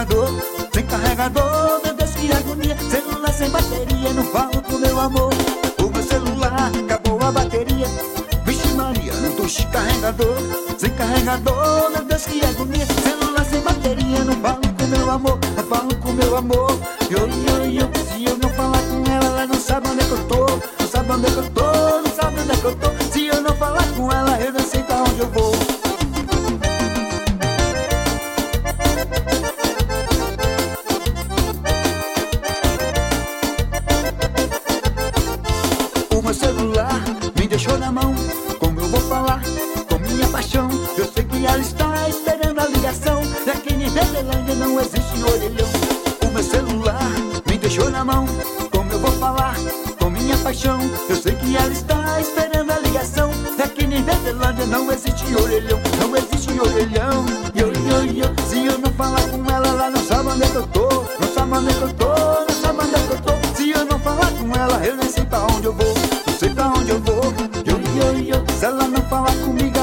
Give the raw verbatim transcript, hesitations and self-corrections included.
carregador, sem carregador, meu Deus que agonia. Celular sem bateria, não falo com meu amor. O meu celular acabou a bateria. Vixe Maria, não tô sem carregador, sem carregador, meu Deus que agonia. Celular sem bateria, não falo com meu amor, não falo com meu amor. Yo, yo, yo, se eu não falar com ela, ela não sabe onde é que eu tô. Não sabe onde é que eu tô, não sabe onde é que eu tô. Se eu não falar com ela, eu não sei pra onde eu vou. O meu celular me deixou na mão, como eu vou falar com minha paixão? Eu sei que ela está esperando a ligação. Aqui em Verdelândia não existe orelhão. O meu celular me deixou na mão, como eu vou falar com minha paixão? Eu sei que ela está esperando a ligação. Aqui em Verdelândia não existe orelhão, não existe orelhão. Yo, yo, yo, se eu não falar com ela, ela não sabe onde é que eu tô. Não sabe onde é que eu tô, não sabe onde é que eu tô. Se eu não falar com ela, eu nem sei pra onde eu vou. Não sei pra onde eu vou. Yo, yo, yo, se ela não falar comigo,